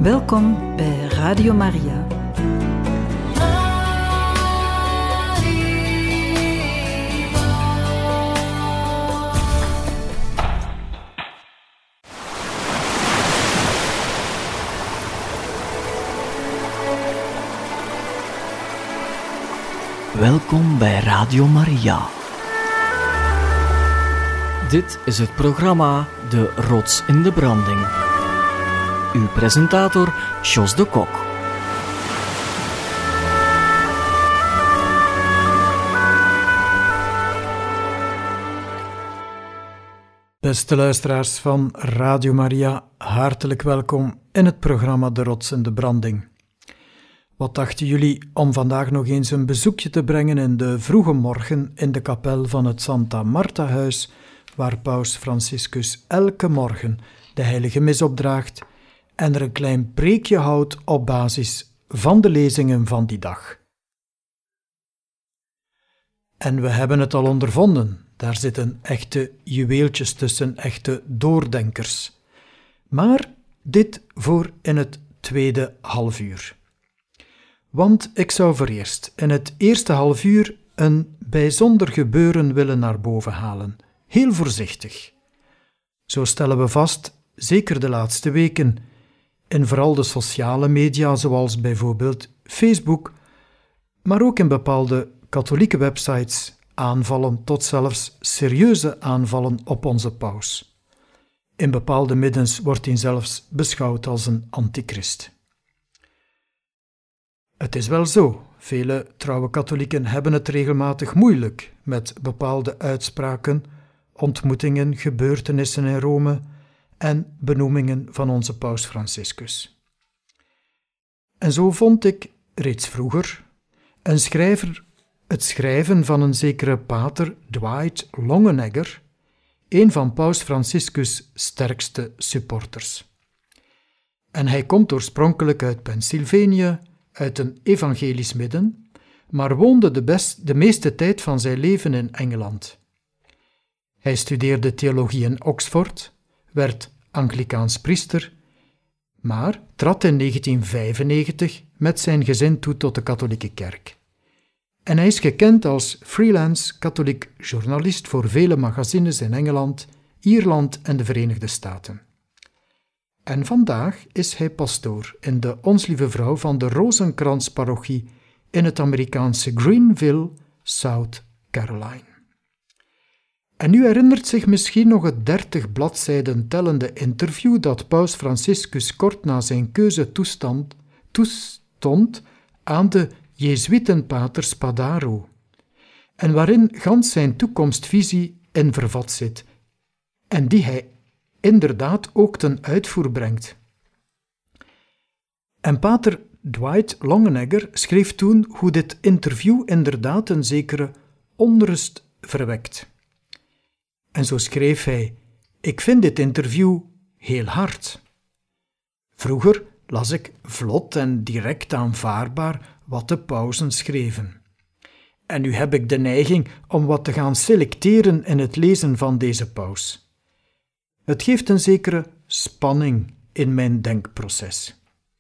Welkom bij Radio Maria. Welkom bij Radio Maria. Dit is het programma De Rots in de Branding. Uw presentator, Jos de Kok. Beste luisteraars van Radio Maria, hartelijk welkom in het programma De Rots in de Branding. Wat dachten jullie om vandaag nog eens een bezoekje te brengen in de vroege morgen in de kapel van het Santa Marta-huis, waar Paus Franciscus elke morgen de heilige mis opdraagt en er een klein preekje houdt op basis van de lezingen van die dag. En we hebben het al ondervonden, daar zitten echte juweeltjes tussen, echte doordenkers. Maar dit voor in het tweede halfuur. Want ik zou voor eerst in het eerste halfuur een bijzonder gebeuren willen naar boven halen. Heel voorzichtig. Zo stellen we vast, zeker de laatste weken, in vooral de sociale media zoals bijvoorbeeld Facebook, maar ook in bepaalde katholieke websites, aanvallen tot zelfs serieuze aanvallen op onze paus. In bepaalde middens wordt hij zelfs beschouwd als een antichrist. Het is wel zo, vele trouwe katholieken hebben het regelmatig moeilijk met bepaalde uitspraken, ontmoetingen, gebeurtenissen in Rome en benoemingen van onze paus Franciscus. En zo vond ik reeds vroeger het schrijven van een zekere pater Dwight Longenegger, een van paus Franciscus' sterkste supporters. En hij komt oorspronkelijk uit Pennsylvanië, uit een evangelisch midden, maar woonde de meeste tijd van zijn leven in Engeland. Hij studeerde theologie in Oxford, werd Anglikaans priester, maar trad in 1995 met zijn gezin toe tot de katholieke kerk. En hij is gekend als freelance katholiek journalist voor vele magazines in Engeland, Ierland en de Verenigde Staten. En vandaag is hij pastoor in de Ons Lieve Vrouw van de Rozenkrans-parochie in het Amerikaanse Greenville, South Carolina. En u herinnert zich misschien nog het 30 bladzijden tellende interview dat paus Franciscus kort na zijn keuze toestond aan de Jezuïtenpater Spadaro, en waarin gans zijn toekomstvisie in vervat zit, en die hij inderdaad ook ten uitvoer brengt. En pater Dwight Longenegger schreef toen hoe dit interview inderdaad een zekere onrust verwekt. En zo schreef hij: ik vind dit interview heel hard. Vroeger las ik vlot en direct aanvaardbaar wat de pausen schreven. En nu heb ik de neiging om wat te gaan selecteren in het lezen van deze paus. Het geeft een zekere spanning in mijn denkproces.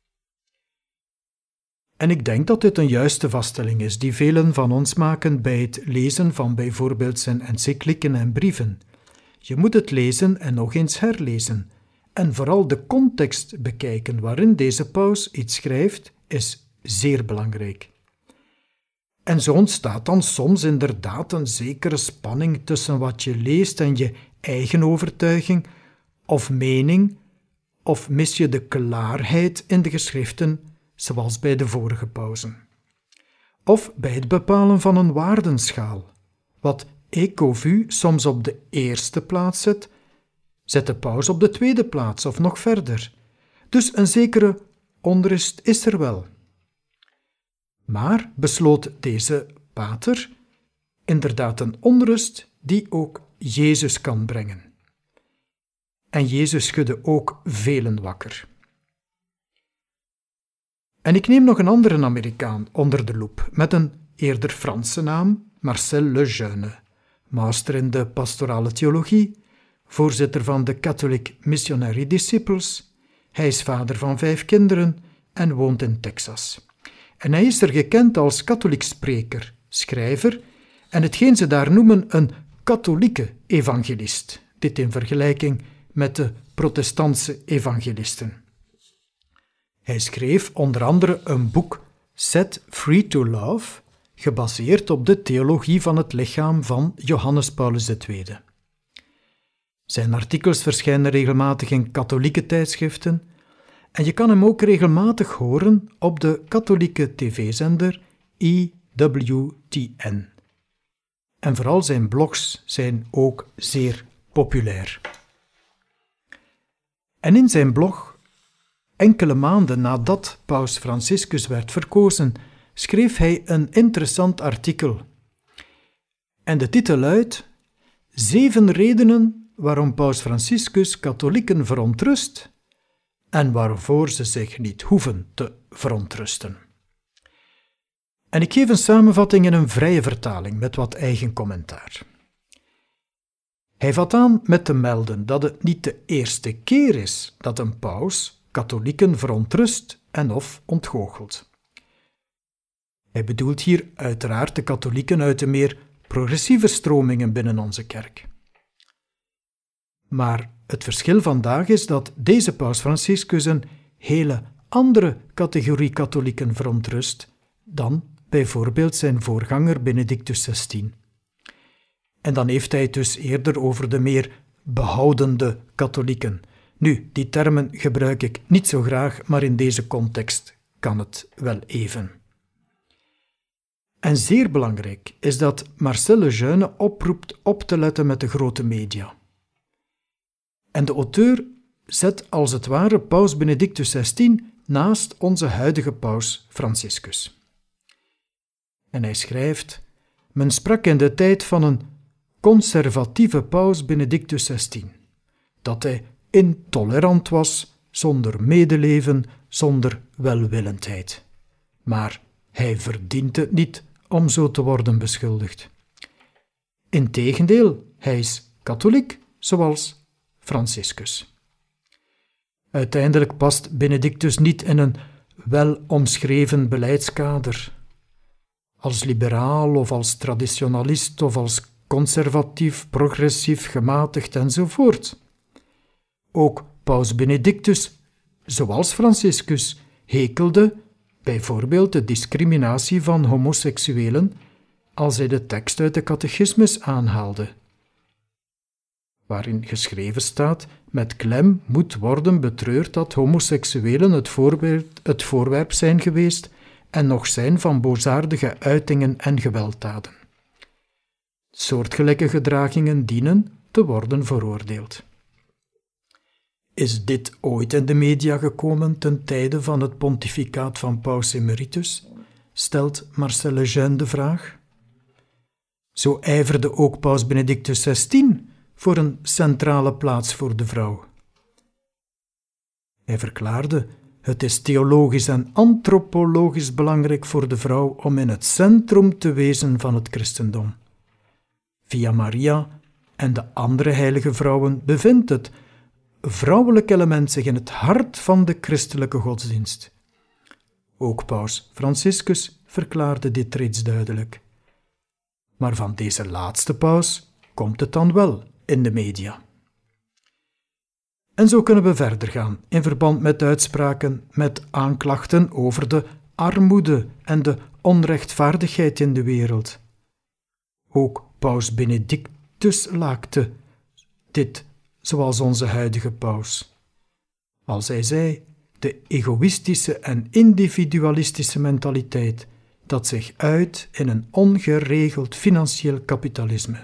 En ik denk dat dit een juiste vaststelling is die velen van ons maken bij het lezen van bijvoorbeeld zijn encyclieken en brieven. Je moet het lezen en nog eens herlezen. En vooral de context bekijken waarin deze paus iets schrijft, is zeer belangrijk. En zo ontstaat dan soms inderdaad een zekere spanning tussen wat je leest en je eigen overtuiging of mening, of mis je de klaarheid in de geschriften, zoals bij de vorige pausen. Of bij het bepalen van een waardenschaal. Wat ik of u soms op de eerste plaats zet de paus op de tweede plaats of nog verder. Dus een zekere onrust is er wel. Maar besloot deze pater inderdaad een onrust die ook Jezus kan brengen. En Jezus schudde ook velen wakker. En ik neem nog een andere Amerikaan onder de loep, met een eerder Franse naam, Marcel Lejeune, master in de pastorale theologie, voorzitter van de Catholic Missionary Disciples Hij is vader van 5 kinderen en woont in Texas. En hij is er gekend als katholiek spreker, schrijver en hetgeen ze daar noemen een katholieke evangelist. Dit in vergelijking met de protestantse evangelisten. Hij schreef onder andere een boek Set Free to Love, gebaseerd op de theologie van het lichaam van Johannes Paulus II. Zijn artikels verschijnen regelmatig in katholieke tijdschriften en je kan hem ook regelmatig horen op de katholieke tv-zender EWTN. En vooral zijn blogs zijn ook zeer populair. En in zijn blog, enkele maanden nadat Paus Franciscus werd verkozen, schreef hij een interessant artikel. En de titel luidt 7 redenen waarom Paus Franciscus katholieken verontrust en waarvoor ze zich niet hoeven te verontrusten. En ik geef een samenvatting in een vrije vertaling met wat eigen commentaar. Hij vat aan met te melden dat het niet de eerste keer is dat een paus katholieken verontrust en of ontgoochelt. Hij bedoelt hier uiteraard de katholieken uit de meer progressieve stromingen binnen onze kerk. Maar het verschil vandaag is dat deze paus Franciscus een hele andere categorie katholieken verontrust dan bijvoorbeeld zijn voorganger Benedictus XVI. En dan heeft hij het dus eerder over de meer behoudende katholieken. Nu, die termen gebruik ik niet zo graag, maar in deze context kan het wel even. En zeer belangrijk is dat Marcel Lejeune oproept op te letten met de grote media. En de auteur zet als het ware paus Benedictus XVI naast onze huidige paus Franciscus. En hij schrijft: men sprak in de tijd van een conservatieve paus Benedictus XVI, dat hij intolerant was, zonder medeleven, zonder welwillendheid. Maar hij verdient het niet om zo te worden beschuldigd. Integendeel, hij is katholiek, zoals Franciscus. Uiteindelijk past Benedictus niet in een wel omschreven beleidskader. Als liberaal of als traditionalist of als conservatief, progressief, gematigd enzovoort. Ook paus Benedictus, zoals Franciscus, hekelde bijvoorbeeld de discriminatie van homoseksuelen als hij de tekst uit de catechismus aanhaalde, waarin geschreven staat: met klem moet worden betreurd dat homoseksuelen het voorwerp zijn geweest en nog zijn van boosaardige uitingen en gewelddaden. Soortgelijke gedragingen dienen te worden veroordeeld. Is dit ooit in de media gekomen ten tijde van het pontificaat van Paus Emeritus? Stelt Marcel Lejeune de vraag. Zo ijverde ook Paus Benedictus XVI voor een centrale plaats voor de vrouw. Hij verklaarde: het is theologisch en antropologisch belangrijk voor de vrouw om in het centrum te wezen van het christendom. Via Maria en de andere heilige vrouwen bevindt het vrouwelijk element zich in het hart van de christelijke godsdienst. Ook paus Franciscus verklaarde dit reeds duidelijk. Maar van deze laatste paus komt het dan wel in de media. En zo kunnen we verder gaan in verband met uitspraken met aanklachten over de armoede en de onrechtvaardigheid in de wereld. Ook paus Benedictus laakte dit, zoals onze huidige paus. Als hij zei: de egoïstische en individualistische mentaliteit dat zich uit in een ongeregeld financieel kapitalisme.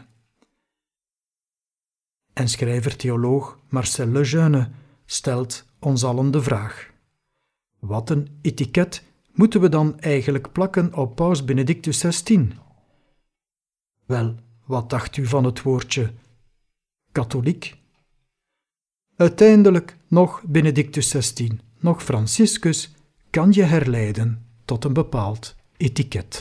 En schrijver-theoloog Marcel Lejeune stelt ons allen de vraag: wat een etiket moeten we dan eigenlijk plakken op paus Benedictus XVI? Wel, wat dacht u van het woordje katholiek? Uiteindelijk nog Benedictus XVI, nog Franciscus kan je herleiden tot een bepaald etiket.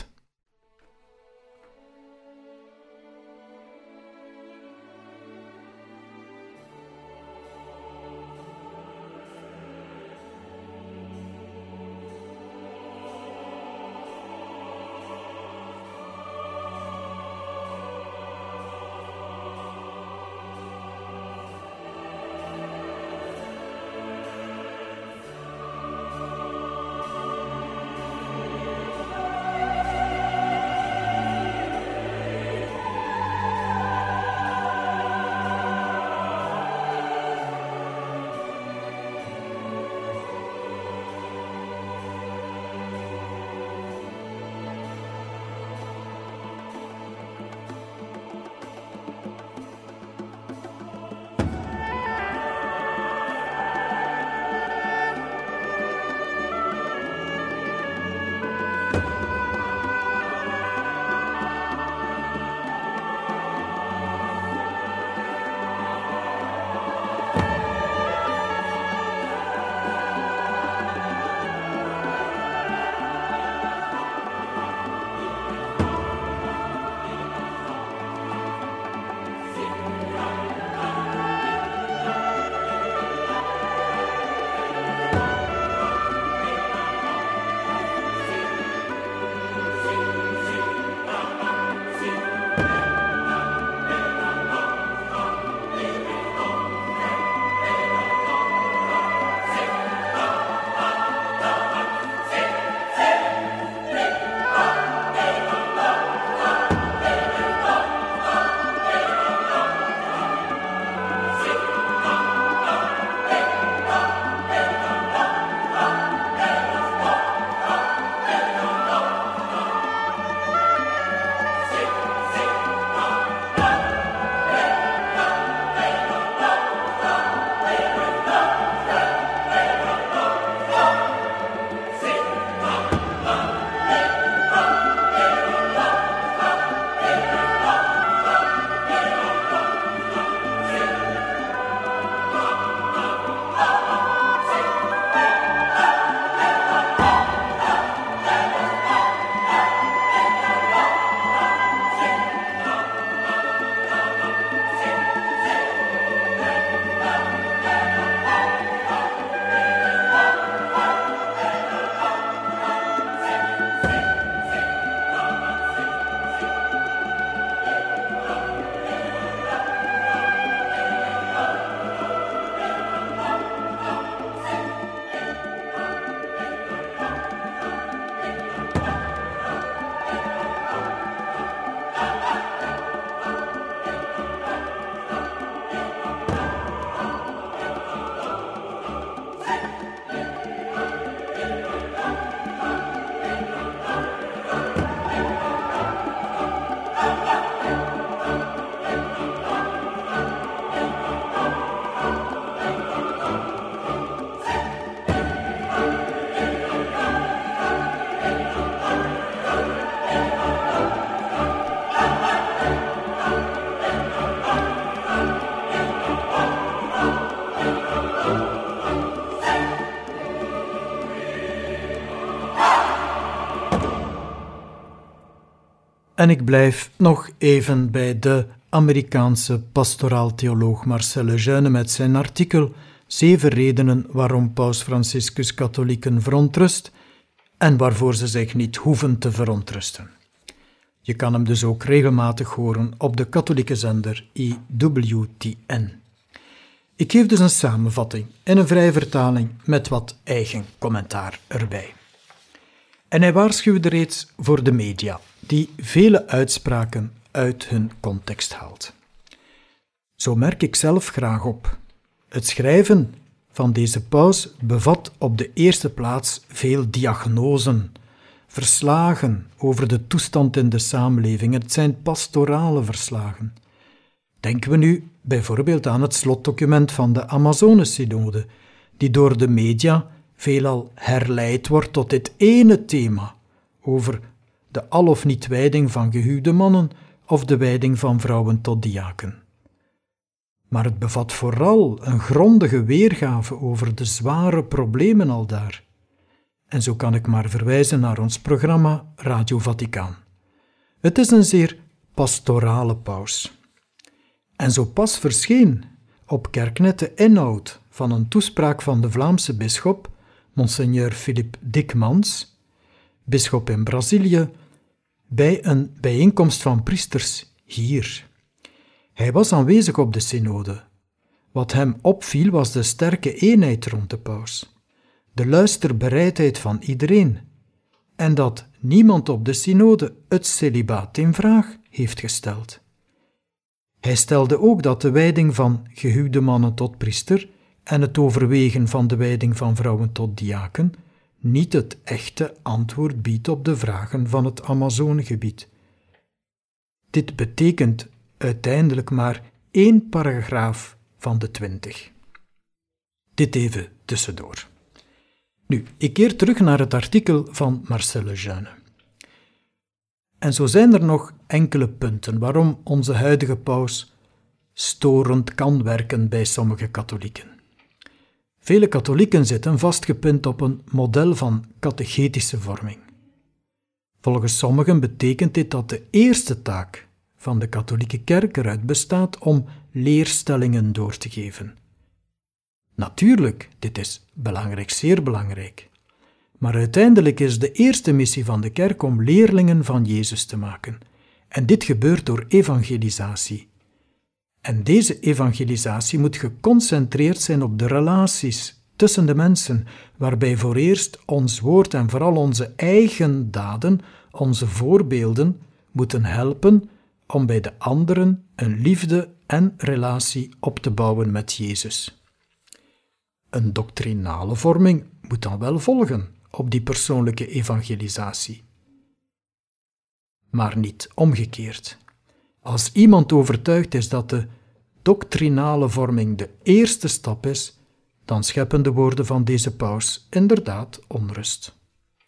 En ik blijf nog even bij de Amerikaanse pastoraal-theoloog Marcel Lejeune met zijn artikel 7 redenen waarom Paus Franciscus katholieken verontrust en waarvoor ze zich niet hoeven te verontrusten. Je kan hem dus ook regelmatig horen op de katholieke zender EWTN. Ik geef dus een samenvatting in een vrije vertaling met wat eigen commentaar erbij. En hij waarschuwde reeds voor de media, die vele uitspraken uit hun context haalt. Zo merk ik zelf graag op. Het schrijven van deze paus bevat op de eerste plaats veel diagnosen, verslagen over de toestand in de samenleving. Het zijn pastorale verslagen. Denken we nu bijvoorbeeld aan het slotdocument van de Amazonensynode, die door de media veelal herleid wordt tot dit ene thema over de al of niet wijding van gehuwde mannen of de wijding van vrouwen tot diaken. Maar het bevat vooral een grondige weergave over de zware problemen aldaar. En zo kan ik maar verwijzen naar ons programma Radio Vaticaan. Het is een zeer pastorale paus. En zo pas verscheen op Kerknet de inhoud van een toespraak van de Vlaamse bisschop, Monseigneur Philippe Dikmans, bisschop in Brazilië, bij een bijeenkomst van priesters hier. Hij was aanwezig op de synode. Wat hem opviel was de sterke eenheid rond de paus, de luisterbereidheid van iedereen en dat niemand op de synode het celibaat in vraag heeft gesteld. Hij stelde ook dat de wijding van gehuwde mannen tot priester en het overwegen van de wijding van vrouwen tot diaken niet het echte antwoord biedt op de vragen van het Amazonegebied. Dit betekent uiteindelijk maar 1 paragraaf van de 20. Dit even tussendoor. Nu, ik keer terug naar het artikel van Marcel Lejeune. En zo zijn er nog enkele punten waarom onze huidige paus storend kan werken bij sommige katholieken. Vele katholieken zitten vastgepind op een model van catechetische vorming. Volgens sommigen betekent dit dat de eerste taak van de katholieke kerk eruit bestaat om leerstellingen door te geven. Natuurlijk, dit is belangrijk, zeer belangrijk. Maar uiteindelijk is de eerste missie van de kerk om leerlingen van Jezus te maken. En dit gebeurt door evangelisatie. En deze evangelisatie moet geconcentreerd zijn op de relaties tussen de mensen, waarbij voor eerst ons woord en vooral onze eigen daden, onze voorbeelden, moeten helpen om bij de anderen een liefde en relatie op te bouwen met Jezus. Een doctrinale vorming moet dan wel volgen op die persoonlijke evangelisatie. Maar niet omgekeerd. Als iemand overtuigd is dat de doctrinale vorming de eerste stap is, dan scheppen de woorden van deze paus inderdaad onrust.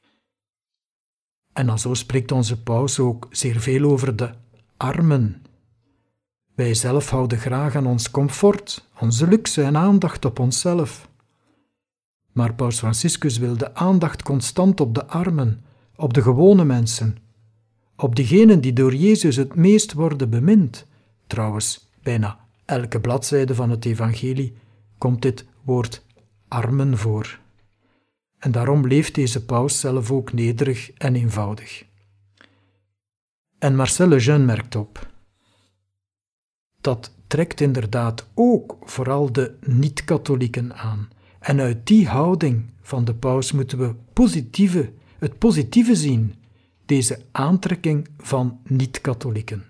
En alzo spreekt onze paus ook zeer veel over de armen. Wij zelf houden graag aan ons comfort, onze luxe en aandacht op onszelf. Maar paus Franciscus wil de aandacht constant op de armen, op de gewone mensen, op diegenen die door Jezus het meest worden bemind. Trouwens, bijna elke bladzijde van het evangelie komt dit woord armen voor. En daarom leeft deze paus zelf ook nederig en eenvoudig. En Marcel Lejeune merkt op. Dat trekt inderdaad ook vooral de niet-katholieken aan. En uit die houding van de paus moeten we het positieve zien, deze aantrekking van niet-katholieken.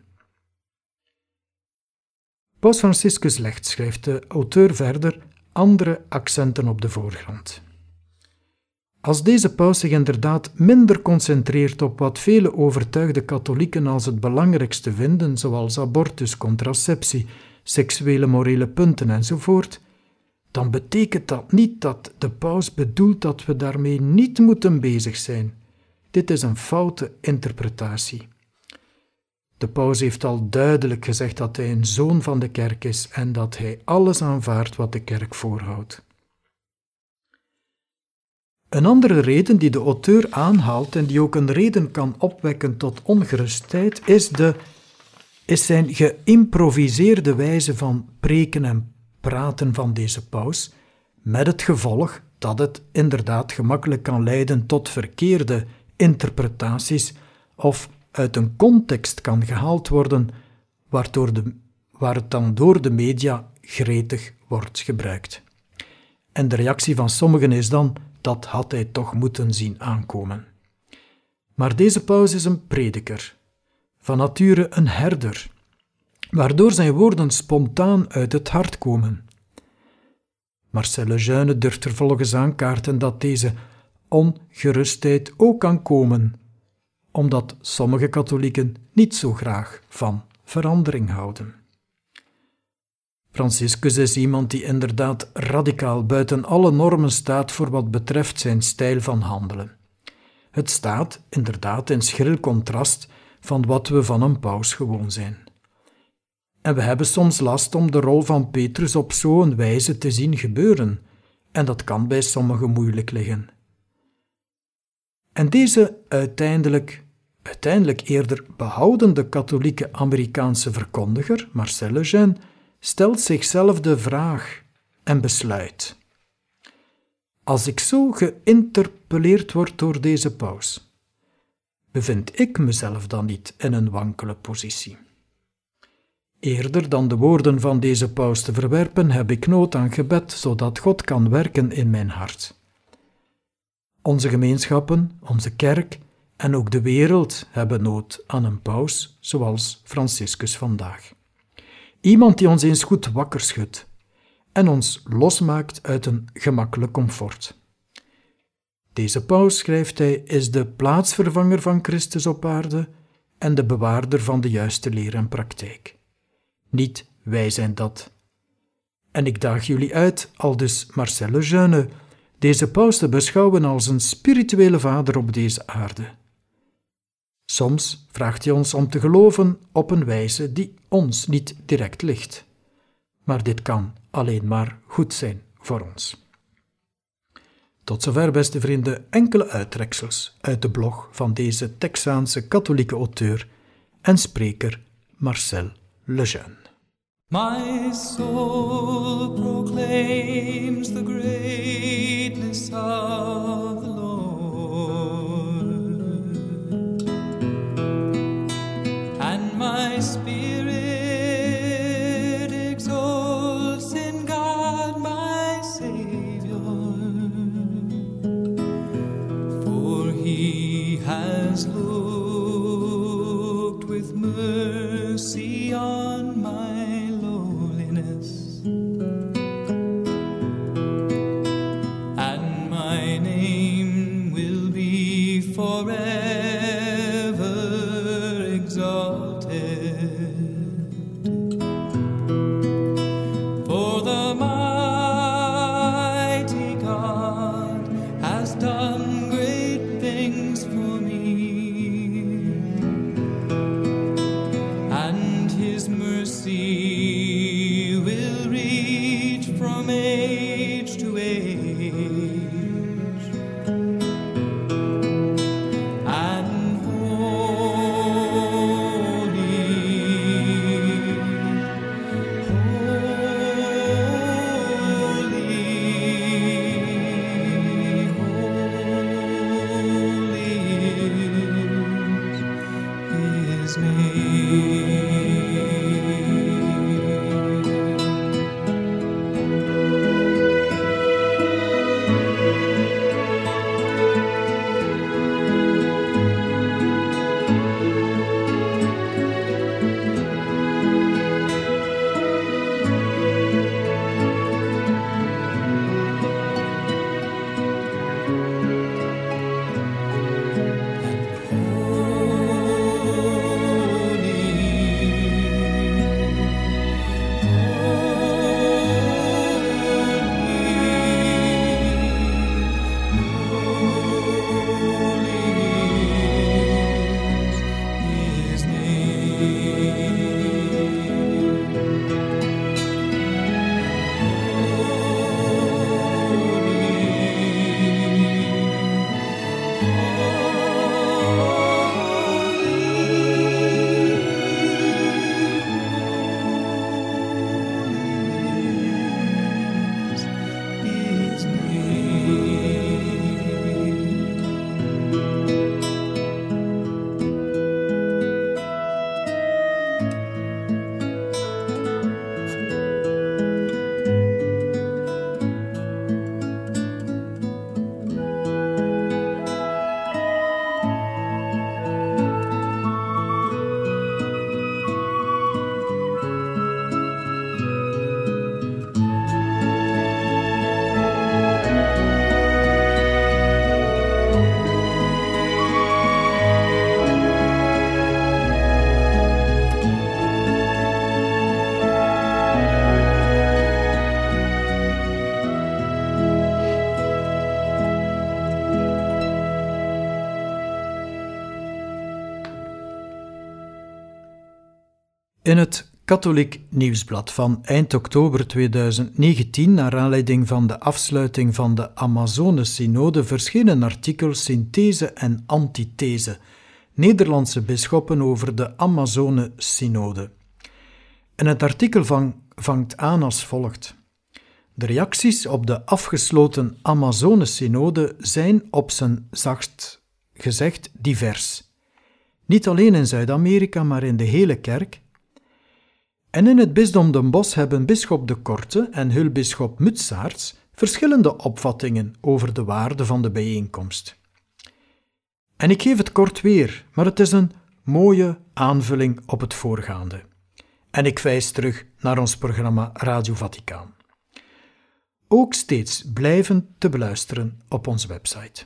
Paus Franciscus legt, schrijft de auteur verder, andere accenten op de voorgrond. Als deze paus zich inderdaad minder concentreert op wat vele overtuigde katholieken als het belangrijkste vinden, zoals abortus, contraceptie, seksuele morele punten enzovoort, dan betekent dat niet dat de paus bedoelt dat we daarmee niet moeten bezig zijn. Dit is een foute interpretatie. De paus heeft al duidelijk gezegd dat hij een zoon van de kerk is en dat hij alles aanvaardt wat de kerk voorhoudt. Een andere reden die de auteur aanhaalt en die ook een reden kan opwekken tot ongerustheid, is zijn geïmproviseerde wijze van preken en praten van deze paus, met het gevolg dat het inderdaad gemakkelijk kan leiden tot verkeerde interpretaties of uit een context kan gehaald worden waar het dan door de media gretig wordt gebruikt. En de reactie van sommigen is dan: dat had hij toch moeten zien aankomen. Maar deze paus is een prediker, van nature een herder, waardoor zijn woorden spontaan uit het hart komen. Marcel Lejeune durft er volgens aankaarten dat deze ongerustheid ook kan komen, omdat sommige katholieken niet zo graag van verandering houden. Franciscus is iemand die inderdaad radicaal buiten alle normen staat voor wat betreft zijn stijl van handelen. Het staat inderdaad in schril contrast van wat we van een paus gewoon zijn. En we hebben soms last om de rol van Petrus op zo'n wijze te zien gebeuren, en dat kan bij sommigen moeilijk liggen. En deze uiteindelijk eerder behoudende katholieke Amerikaanse verkondiger, Marcel Lejeune, stelt zichzelf de vraag en besluit: als ik zo geïnterpelleerd word door deze paus, bevind ik mezelf dan niet in een wankele positie? Eerder dan de woorden van deze paus te verwerpen, heb ik nood aan gebed, zodat God kan werken in mijn hart. Onze gemeenschappen, onze kerk en ook de wereld hebben nood aan een paus zoals Franciscus vandaag. Iemand die ons eens goed wakker schudt en ons losmaakt uit een gemakkelijk comfort. Deze paus, schrijft hij, is de plaatsvervanger van Christus op aarde en de bewaarder van de juiste leer en praktijk. Niet wij zijn dat. En ik daag jullie uit, aldus Marcel Lejeune, deze paus te beschouwen als een spirituele vader op deze aarde. Soms vraagt hij ons om te geloven op een wijze die ons niet direct ligt. Maar dit kan alleen maar goed zijn voor ons. Tot zover, beste vrienden, enkele uittreksels uit de blog van deze Texaanse katholieke auteur en spreker Marcel Lejeune. My soul proclaims the greatness of the Lord, and my spirit exalts in God my Savior, for He has looked with mercy on my forever exalted. For the mighty God has done great things for me, and His mercy will reach from age to age. In het Katholiek Nieuwsblad van eind oktober 2019, naar aanleiding van de afsluiting van de Amazone-synode, verscheen een artikel Synthese en Antithese, Nederlandse bisschoppen over de Amazone-synode. En het artikel vangt aan als volgt. De reacties op de afgesloten Amazone-synode zijn op zijn zachtst gezegd divers. Niet alleen in Zuid-Amerika, maar in de hele kerk. En in het bisdom Den Bosch hebben bisschop De Korte en hulpbisschop Mutsaerts verschillende opvattingen over de waarde van de bijeenkomst. En ik geef het kort weer, maar het is een mooie aanvulling op het voorgaande. En ik wijs terug naar ons programma Radio Vaticaan. Ook steeds blijvend te beluisteren op onze website.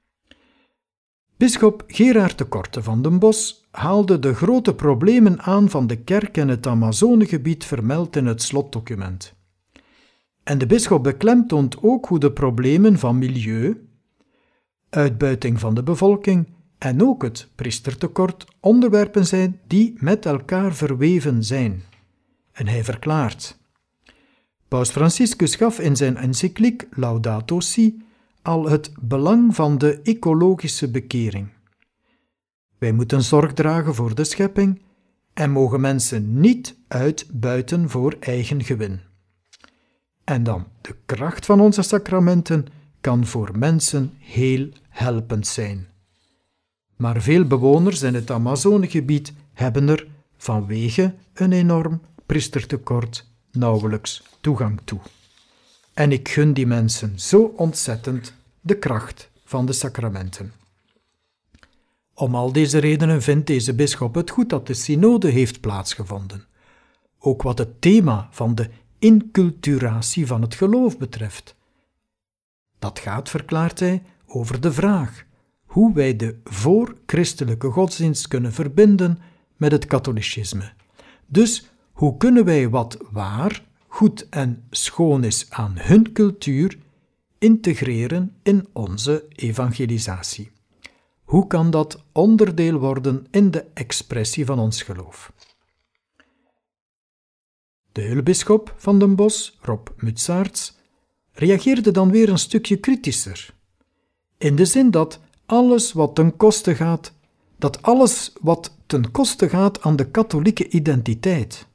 Bisschop Gerard de Korte van Den Bosch haalde de grote problemen aan van de kerk in het Amazonegebied vermeld in het slotdocument. En de bisschop beklemtoont ook hoe de problemen van milieu, uitbuiting van de bevolking en ook het priestertekort onderwerpen zijn die met elkaar verweven zijn. En hij verklaart: Paus Franciscus gaf in zijn encycliek Laudato Si al het belang van de ecologische bekering. Wij moeten zorg dragen voor de schepping en mogen mensen niet uitbuiten voor eigen gewin. En dan, de kracht van onze sacramenten kan voor mensen heel helpend zijn. Maar veel bewoners in het Amazonegebied hebben er vanwege een enorm priestertekort nauwelijks toegang toe. En ik gun die mensen zo ontzettend de kracht van de sacramenten. Om al deze redenen vindt deze bisschop het goed dat de synode heeft plaatsgevonden. Ook wat het thema van de inculturatie van het geloof betreft. Dat gaat, verklaart hij, over de vraag hoe wij de voorchristelijke godsdienst kunnen verbinden met het katholicisme. Dus hoe kunnen wij wat waar, goed en schoon is aan hun cultuur integreren in onze evangelisatie? Hoe kan dat onderdeel worden in de expressie van ons geloof? De hulpbisschop van Den Bosch, Rob Mutsaerts, reageerde dan weer een stukje kritischer. In de zin dat alles wat ten koste gaat aan de katholieke identiteit.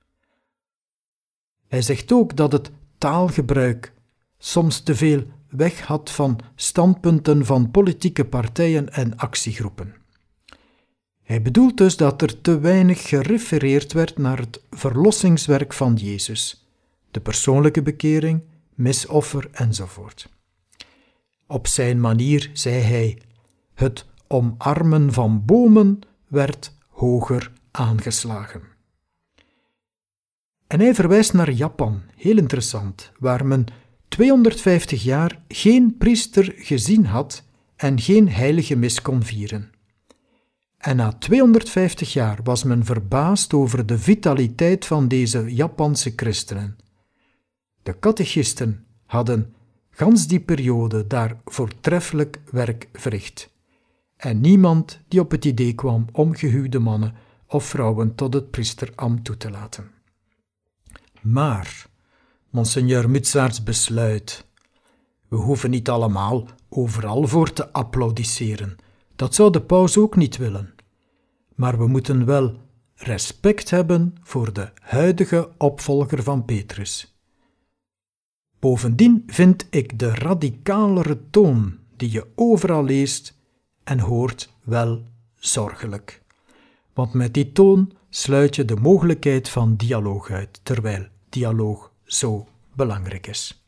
Hij zegt ook dat het taalgebruik soms te veel weg had van standpunten van politieke partijen en actiegroepen. Hij bedoelt dus dat er te weinig gerefereerd werd naar het verlossingswerk van Jezus, de persoonlijke bekering, misoffer enzovoort. Op zijn manier zei hij: het omarmen van bomen werd hoger aangeslagen. En hij verwijst naar Japan, heel interessant, waar men 250 jaar geen priester gezien had en geen heilige mis kon vieren. En na 250 jaar was men verbaasd over de vitaliteit van deze Japanse christenen. De catechisten hadden gans die periode daar voortreffelijk werk verricht. En niemand die op het idee kwam om gehuwde mannen of vrouwen tot het priesterambt toe te laten. Maar Monseigneur Mutsaerts besluit: we hoeven niet allemaal overal voor te applaudisseren. Dat zou de paus ook niet willen. Maar we moeten wel respect hebben voor de huidige opvolger van Petrus. Bovendien vind ik de radicalere toon die je overal leest en hoort wel zorgelijk. Want met die toon sluit je de mogelijkheid van dialoog uit, terwijl dialoog zo belangrijk is.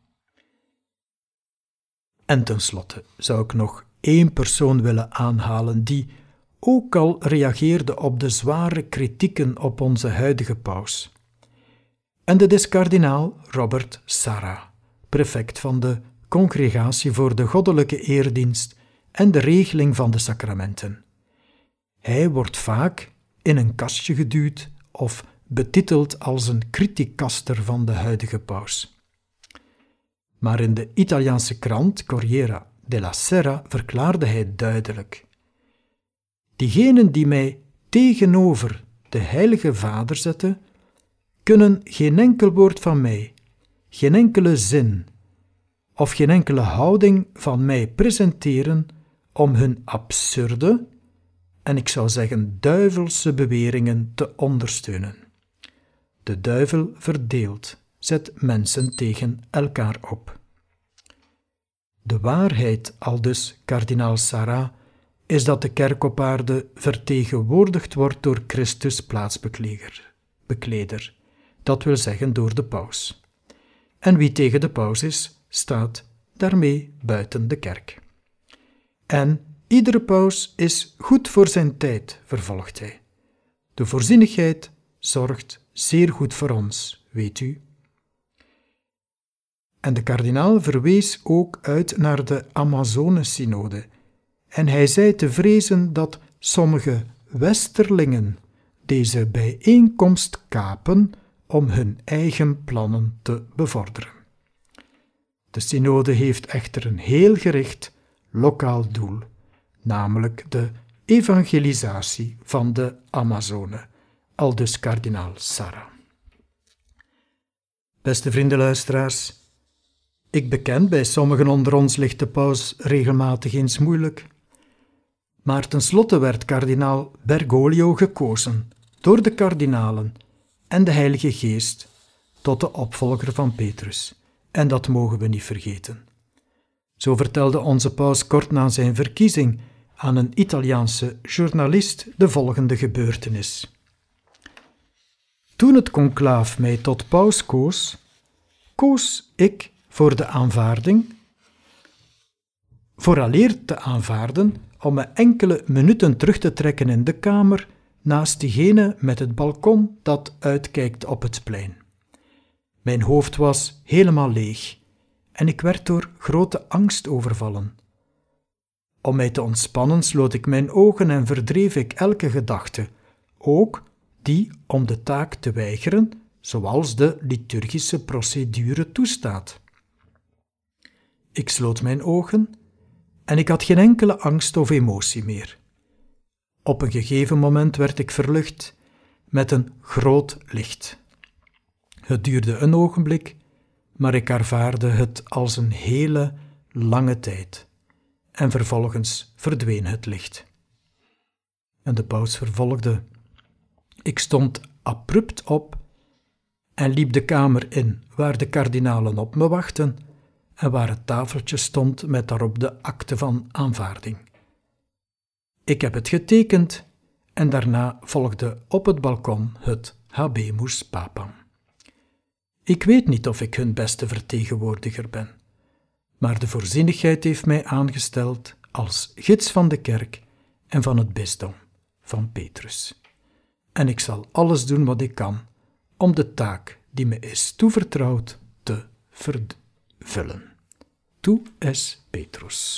En tenslotte zou ik nog één persoon willen aanhalen die ook al reageerde op de zware kritieken op onze huidige paus. En dat is kardinaal Robert Sarra, prefect van de Congregatie voor de Goddelijke Eerdienst en de Regeling van de Sacramenten. Hij wordt vaak in een kastje geduwd of betiteld als een criticaster van de huidige paus. Maar in de Italiaanse krant Corriere della Sera verklaarde hij duidelijk: diegenen die mij tegenover de Heilige Vader zette, kunnen geen enkel woord van mij, geen enkele zin of geen enkele houding van mij presenteren om hun absurde, en ik zou zeggen duivelse beweringen te ondersteunen. De duivel verdeelt, zet mensen tegen elkaar op. De waarheid, aldus kardinaal Sarah, is dat de kerk op aarde vertegenwoordigd wordt door Christus plaatsbekleder, dat wil zeggen door de paus. En wie tegen de paus is, staat daarmee buiten de kerk. En iedere paus is goed voor zijn tijd, vervolgt hij. De voorzienigheid zorgt zeer goed voor ons, weet u. En de kardinaal verwees ook uit naar de Amazone-synode, en hij zei te vrezen dat sommige westerlingen deze bijeenkomst kapen om hun eigen plannen te bevorderen. De synode heeft echter een heel gericht lokaal doel, namelijk de evangelisatie van de Amazone, aldus kardinaal Sarah. Beste vrienden-luisteraars, ik beken, bij sommigen onder ons ligt de paus regelmatig eens moeilijk, maar tenslotte werd kardinaal Bergoglio gekozen door de kardinalen en de Heilige Geest tot de opvolger van Petrus, en dat mogen we niet vergeten. Zo vertelde onze paus kort na zijn verkiezing aan een Italiaanse journalist de volgende gebeurtenis. Toen het conclaaf mij tot paus koos ik voor de aanvaarding, vooraleer te aanvaarden, om me enkele minuten terug te trekken in de kamer naast diegene met het balkon dat uitkijkt op het plein. Mijn hoofd was helemaal leeg en ik werd door grote angst overvallen. Om mij te ontspannen sloot ik mijn ogen en verdreef ik elke gedachte, ook die om de taak te weigeren, zoals de liturgische procedure toestaat. Ik sloot mijn ogen en ik had geen enkele angst of emotie meer. Op een gegeven moment werd ik verlucht met een groot licht. Het duurde een ogenblik, maar ik ervaarde het als een hele lange tijd. En vervolgens verdween het licht. En de paus vervolgde. Ik stond abrupt op en liep de kamer in, waar de kardinalen op me wachten en waar het tafeltje stond met daarop de akte van aanvaarding. Ik heb het getekend en daarna volgde op het balkon het Habemus Papam. Ik weet niet of ik hun beste vertegenwoordiger ben, maar de voorzienigheid heeft mij aangesteld als gids van de kerk en van het bisdom van Petrus. En ik zal alles doen wat ik kan om de taak die me is toevertrouwd te vervullen. Tu es Petrus.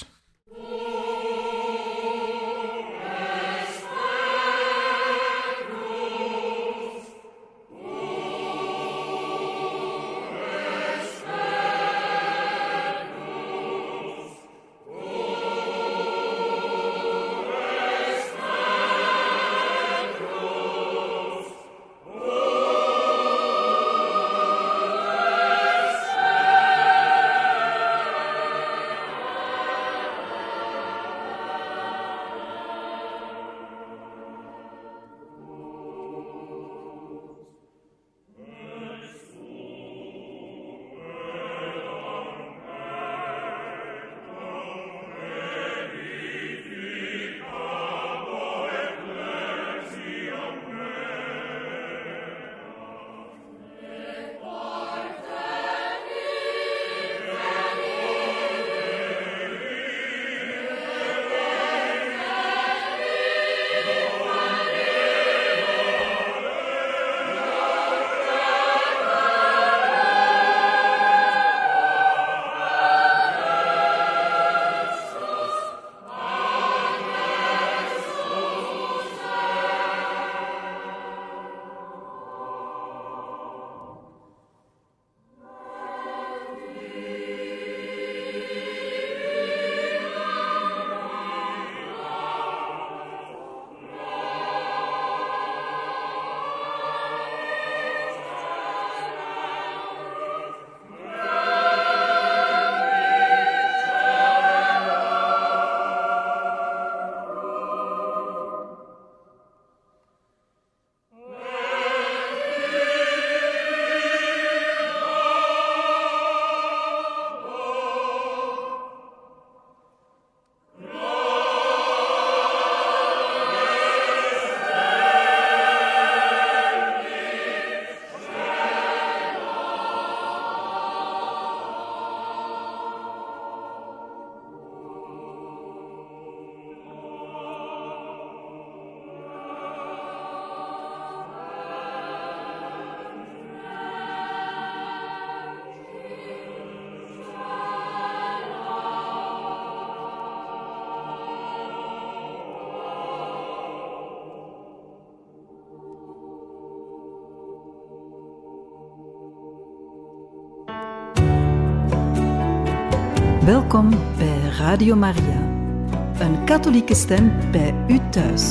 Welkom bij Radio Maria, een katholieke stem bij u thuis.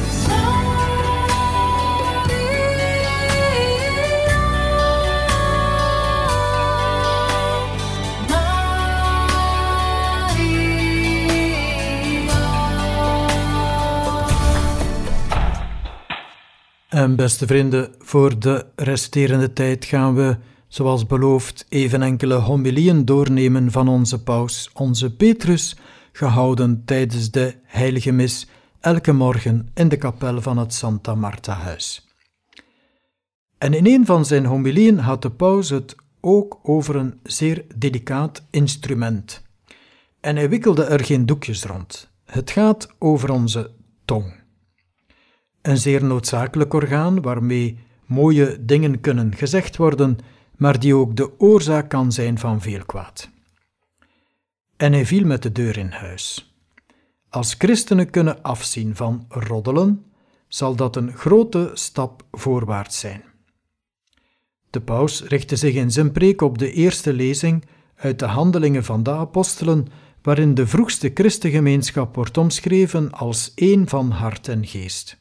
En beste vrienden, voor de resterende tijd gaan we, zoals beloofd, even enkele homilieën doornemen van onze paus, onze Petrus, gehouden tijdens de heilige mis elke morgen in de kapel van het Santa Marta-huis. En in een van zijn homilieën had de paus het ook over een zeer delicaat instrument. En hij wikkelde er geen doekjes rond. Het gaat over onze tong. Een zeer noodzakelijk orgaan waarmee mooie dingen kunnen gezegd worden, maar die ook de oorzaak kan zijn van veel kwaad. En hij viel met de deur in huis. Als christenen kunnen afzien van roddelen, zal dat een grote stap voorwaarts zijn. De paus richtte zich in zijn preek op de eerste lezing uit de Handelingen van de Apostelen, waarin de vroegste christengemeenschap wordt omschreven als één van hart en geest.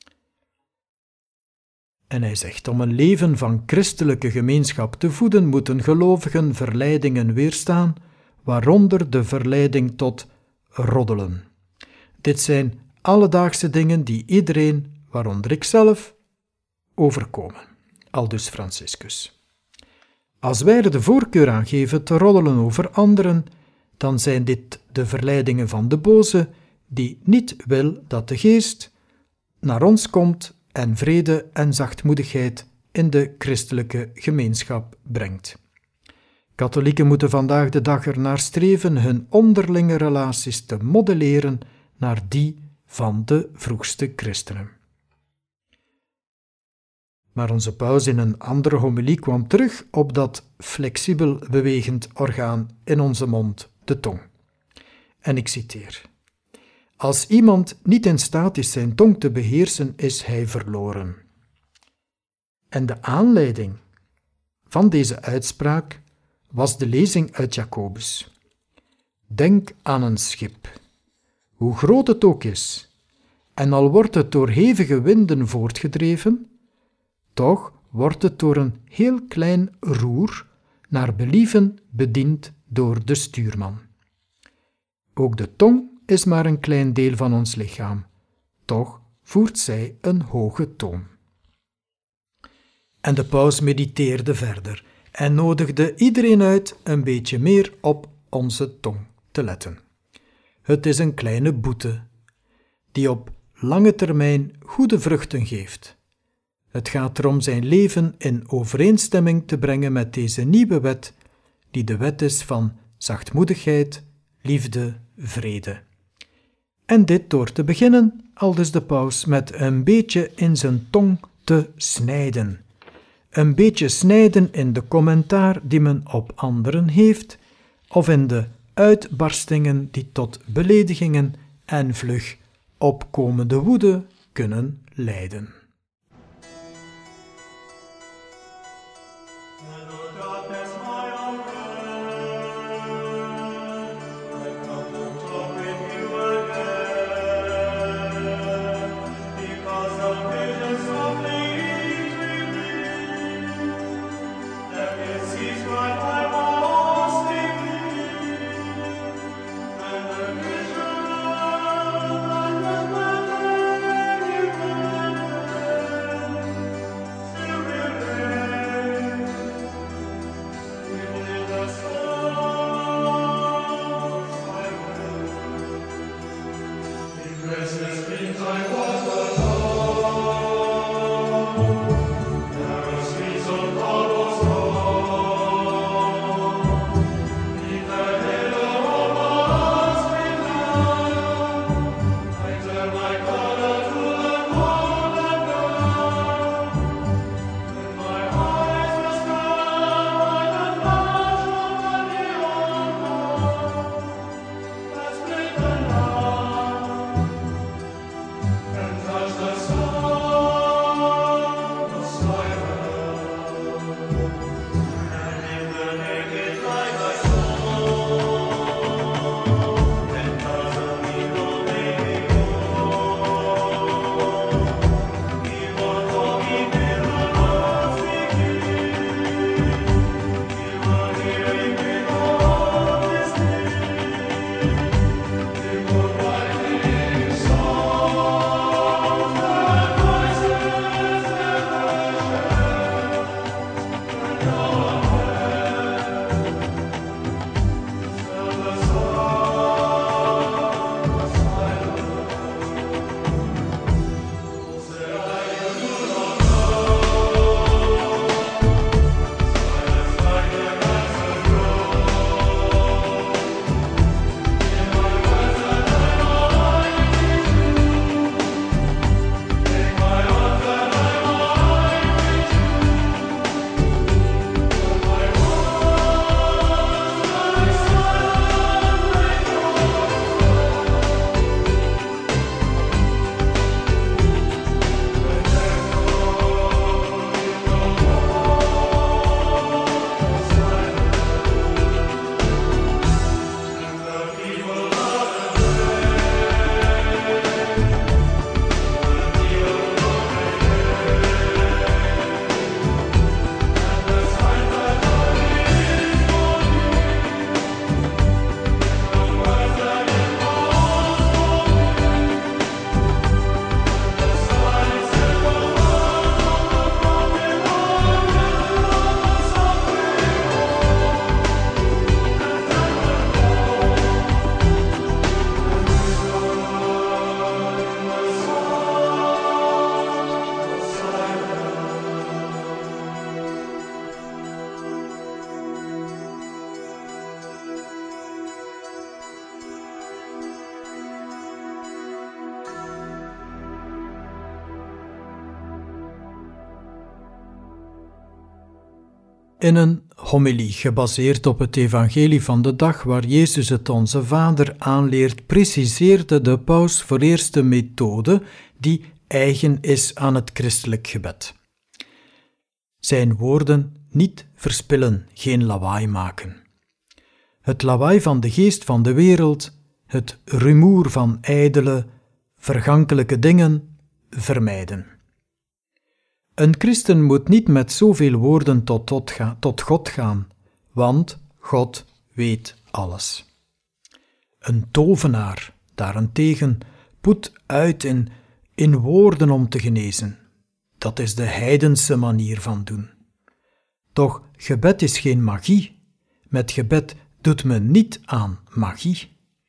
En hij zegt, om een leven van christelijke gemeenschap te voeden, moeten gelovigen verleidingen weerstaan, waaronder de verleiding tot roddelen. Dit zijn alledaagse dingen die iedereen, waaronder ikzelf, overkomen. Aldus Franciscus. Als wij er de voorkeur aan geven te roddelen over anderen, dan zijn dit de verleidingen van de boze, die niet wil dat de geest naar ons komt en vrede en zachtmoedigheid in de christelijke gemeenschap brengt. Katholieken moeten vandaag de dag ernaar streven hun onderlinge relaties te modelleren naar die van de vroegste christenen. Maar onze paus in een andere homilie kwam terug op dat flexibel bewegend orgaan in onze mond, de tong. En ik citeer: als iemand niet in staat is zijn tong te beheersen, is hij verloren. En de aanleiding van deze uitspraak was de lezing uit Jacobus. Denk aan een schip, hoe groot het ook is, en al wordt het door hevige winden voortgedreven, toch wordt het door een heel klein roer naar believen bediend door de stuurman. Ook de tong is maar een klein deel van ons lichaam, toch voert zij een hoge toon. En de paus mediteerde verder en nodigde iedereen uit een beetje meer op onze tong te letten. Het is een kleine boete, die op lange termijn goede vruchten geeft. Het gaat erom zijn leven in overeenstemming te brengen met deze nieuwe wet, die de wet is van zachtmoedigheid, liefde, vrede. En dit door te beginnen, aldus de paus, met een beetje in zijn tong te snijden. Een beetje snijden in de commentaar die men op anderen heeft, of in de uitbarstingen die tot beledigingen en vlug opkomende woede kunnen leiden. In een homilie gebaseerd op het evangelie van de dag waar Jezus het Onze Vader aanleert, preciseerde de paus voor eerst de methode die eigen is aan het christelijk gebed. Zijn woorden niet verspillen, geen lawaai maken. Het lawaai van de geest van de wereld, het rumoer van ijdele, vergankelijke dingen vermijden. Een christen moet niet met zoveel woorden tot God gaan, want God weet alles. Een tovenaar, daarentegen, put uit in woorden om te genezen. Dat is de heidense manier van doen. Toch, gebed is geen magie. Met gebed doet men niet aan magie.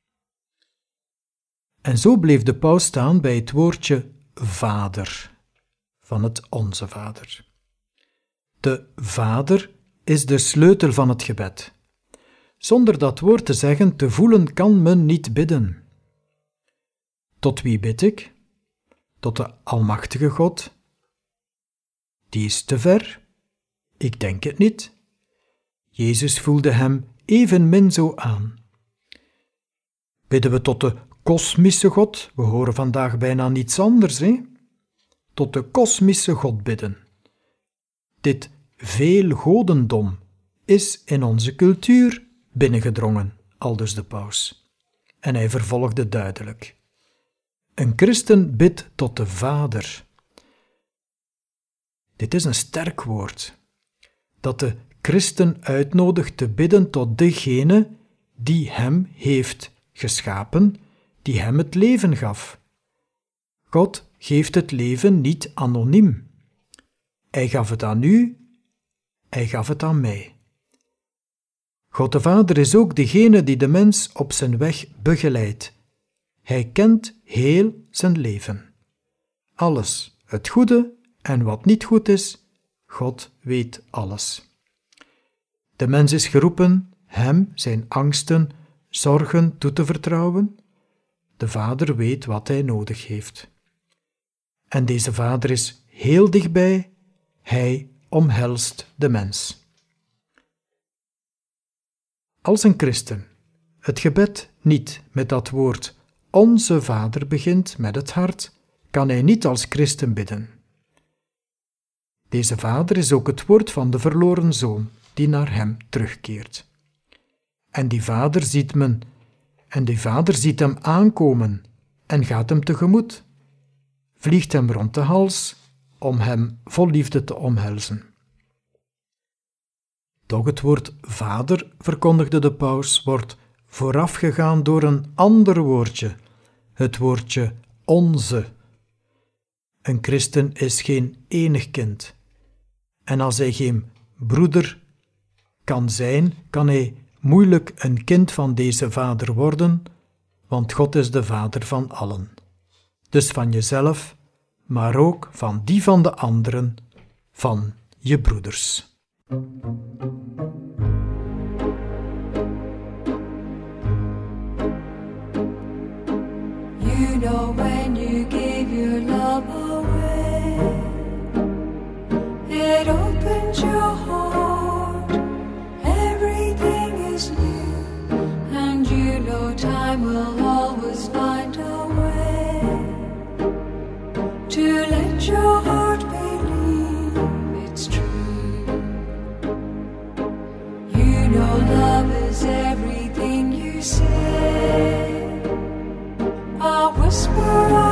En zo bleef de paus staan bij het woordje Vader van het Onze Vader. De Vader is de sleutel van het gebed. Zonder dat woord te zeggen, te voelen, kan men niet bidden. Tot wie bid ik? Tot de Almachtige God? Die is te ver? Ik denk het niet. Jezus voelde hem evenmin zo aan. Bidden we tot de kosmische God? We horen vandaag bijna niets anders, hè? Tot de kosmische God bidden. Dit veelgodendom is in onze cultuur binnengedrongen, aldus de paus. En hij vervolgde duidelijk. Een christen bidt tot de Vader. Dit is een sterk woord, dat de christen uitnodigt te bidden tot degene die hem heeft geschapen, die hem het leven gaf. God geeft het leven niet anoniem. Hij gaf het aan u, hij gaf het aan mij. God de Vader is ook degene die de mens op zijn weg begeleidt. Hij kent heel zijn leven. Alles, het goede en wat niet goed is, God weet alles. De mens is geroepen hem zijn angsten, zorgen toe te vertrouwen. De Vader weet wat hij nodig heeft. En deze Vader is heel dichtbij, hij omhelst de mens. Als een christen het gebed niet met dat woord Onze Vader begint met het hart, kan hij niet als christen bidden. Deze Vader is ook het woord van de verloren zoon die naar hem terugkeert. En die Vader ziet hem aankomen en gaat hem tegemoet, vliegt hem rond de hals om hem vol liefde te omhelzen. Doch het woord Vader, verkondigde de paus, wordt voorafgegaan door een ander woordje, het woordje Onze. Een christen is geen enig kind. En als hij geen broeder kan zijn, kan hij moeilijk een kind van deze Vader worden, want God is de Vader van allen. Dus van jezelf, maar ook van die van de anderen, van je broeders. You know when you give your love away, it opens your heart, everything is new, and you know time will always find a way to let your heart believe it's true. You know love is everything you say, a whisper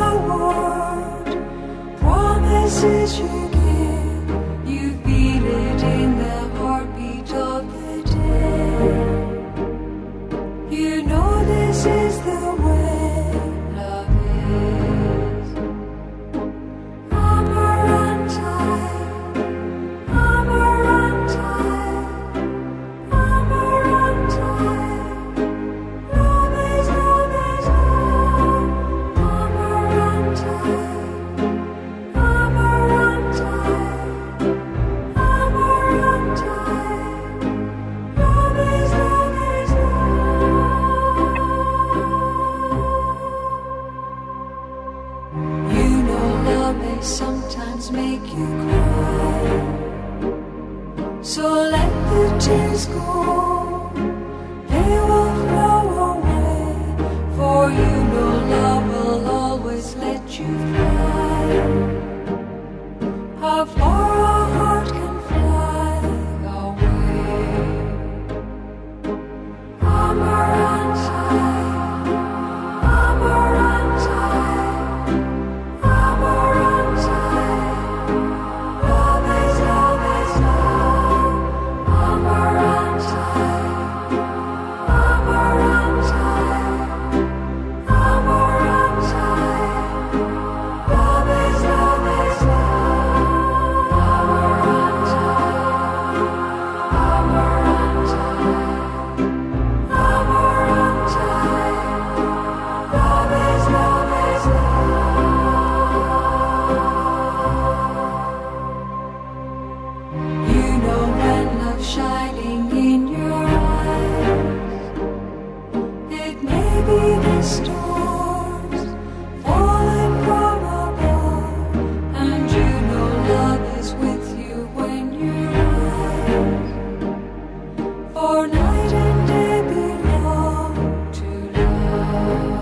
for night and day belong to love.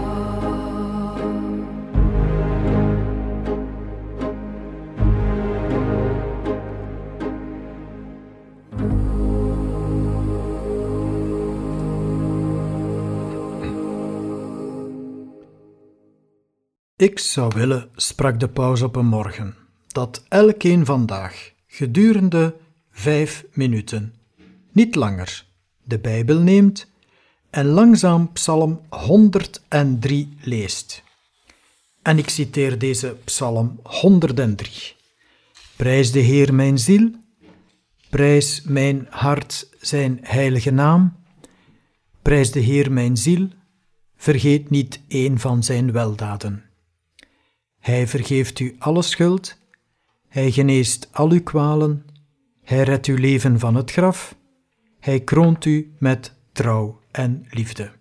Ik zou willen, sprak de paus op een morgen, dat elkeen vandaag gedurende 5 minuten, niet langer, de Bijbel neemt en langzaam Psalm 103 leest. En ik citeer deze Psalm 103. Prijs de Heer mijn ziel, prijs mijn hart zijn heilige naam, prijs de Heer mijn ziel, vergeet niet één van zijn weldaden. Hij vergeeft u alle schuld, hij geneest al uw kwalen, hij redt uw leven van het graf, hij kroont u met trouw en liefde.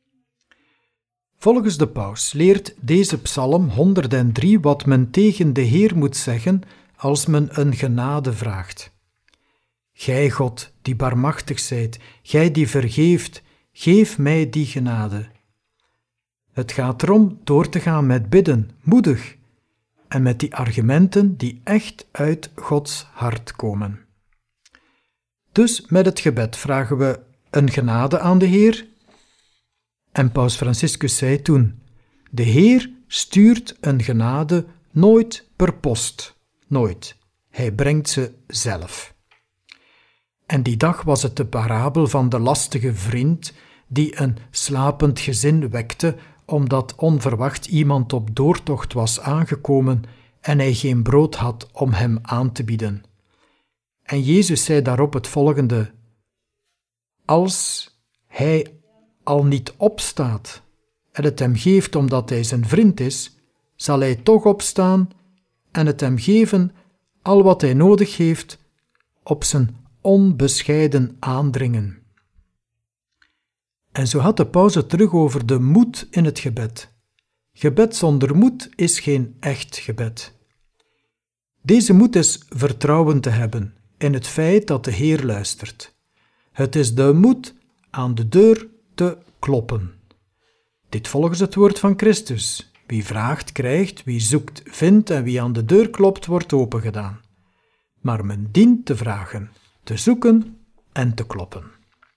Volgens de paus leert deze psalm 103 wat men tegen de Heer moet zeggen als men een genade vraagt. Gij, God, die barmachtig zijt, gij die vergeeft, geef mij die genade. Het gaat erom door te gaan met bidden, moedig, en met die argumenten die echt uit Gods hart komen. Dus met het gebed vragen we een genade aan de Heer. En Paus Franciscus zei toen, de Heer stuurt een genade nooit per post, nooit. Hij brengt ze zelf. En die dag was het de parabel van de lastige vriend die een slapend gezin wekte omdat onverwacht iemand op doortocht was aangekomen en hij geen brood had om hem aan te bieden. En Jezus zei daarop het volgende: als hij al niet opstaat en het hem geeft omdat hij zijn vriend is, zal hij toch opstaan en het hem geven al wat hij nodig heeft op zijn onbescheiden aandringen. En zo had de paus het terug over de moed in het gebed. Gebed zonder moed is geen echt gebed. Deze moed is vertrouwen te hebben in het feit dat de Heer luistert. Het is de moed aan de deur te kloppen. Dit volgens het woord van Christus. Wie vraagt, krijgt, wie zoekt, vindt en wie aan de deur klopt, wordt opengedaan. Maar men dient te vragen, te zoeken en te kloppen.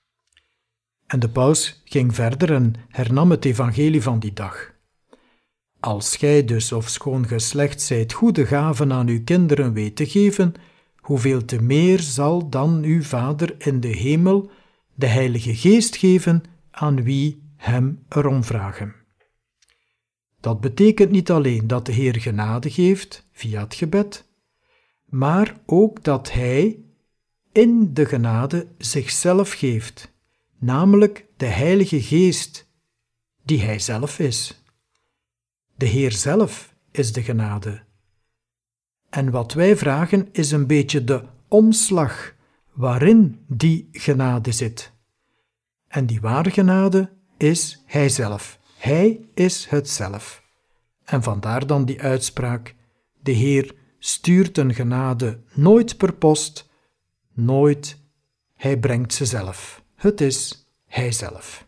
En de paus ging verder en hernam het evangelie van die dag. Als gij dus, ofschoon ge slecht zijt, goede gaven aan uw kinderen weet te geven, hoeveel te meer zal dan uw Vader in de hemel de Heilige Geest geven aan wie hem erom vragen. Dat betekent niet alleen dat de Heer genade geeft via het gebed, maar ook dat Hij in de genade zichzelf geeft, namelijk de Heilige Geest, die Hij zelf is. De Heer zelf is de genade. En wat wij vragen is een beetje de omslag waarin die genade zit. En die ware genade is Hij zelf. Hij is het zelf. En vandaar dan die uitspraak: de Heer stuurt een genade nooit per post, nooit, Hij brengt ze zelf. Het is Hij zelf.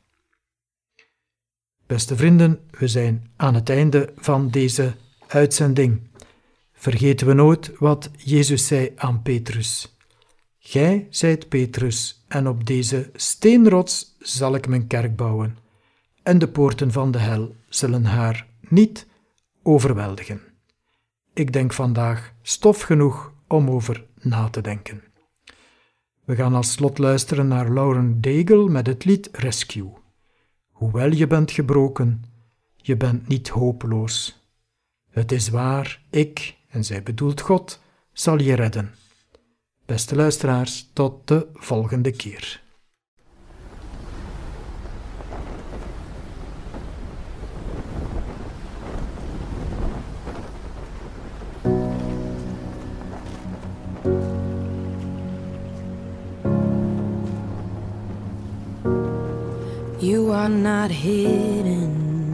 Beste vrienden, we zijn aan het einde van deze uitzending. Vergeten we nooit wat Jezus zei aan Petrus. Gij zijt Petrus, en op deze steenrots zal ik mijn kerk bouwen, en de poorten van de hel zullen haar niet overweldigen. Ik denk vandaag stof genoeg om over na te denken. We gaan als slot luisteren naar Lauren Daigle met het lied Rescue. Hoewel je bent gebroken, je bent niet hopeloos. Het is waar, ik, en zij bedoelt God, zal je redden. Beste luisteraars, tot de volgende keer. You are not hidden.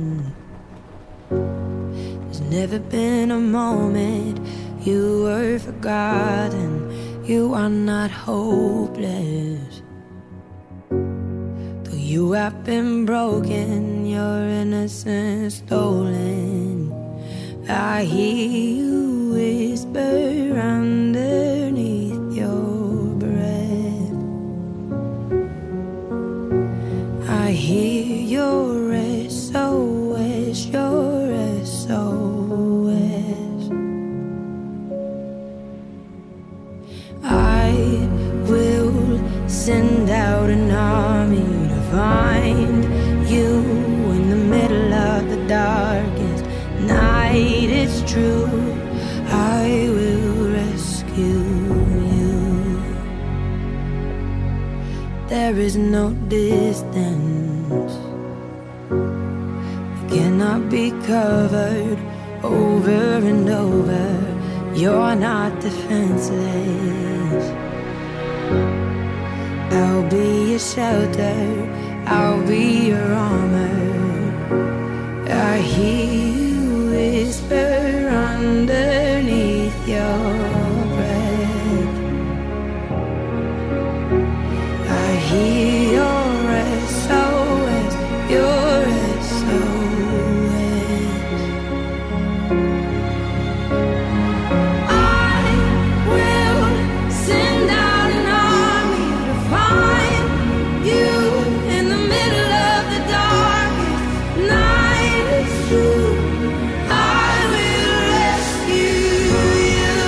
There's never been a moment you were forgotten. You are not hopeless. You have been broken, your innocence stolen. I hear you whisper underneath your breath. I hear your SOS, your SOS. I will send out an army to find you in the middle of the darkest night. It's true, I will rescue you. There is no distance that cannot be covered over and over. You're not defenseless. I'll be your shelter, I'll be your armor. I hear you whisper underneath your breath. I hear your SOS, your SOS. I will send out an army to find you in the middle of the darkest night. It's true, I will rescue you.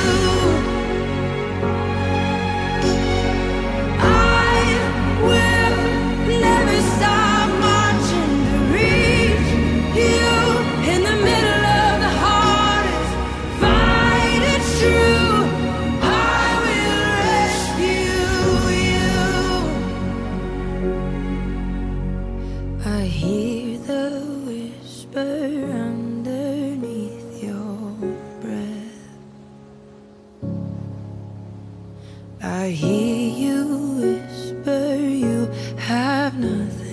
I will never stop marching to reach you in the middle of the hardest fight. It's true, I will rescue you. I hear the whisper underneath your breath. I hear you whisper you have nothing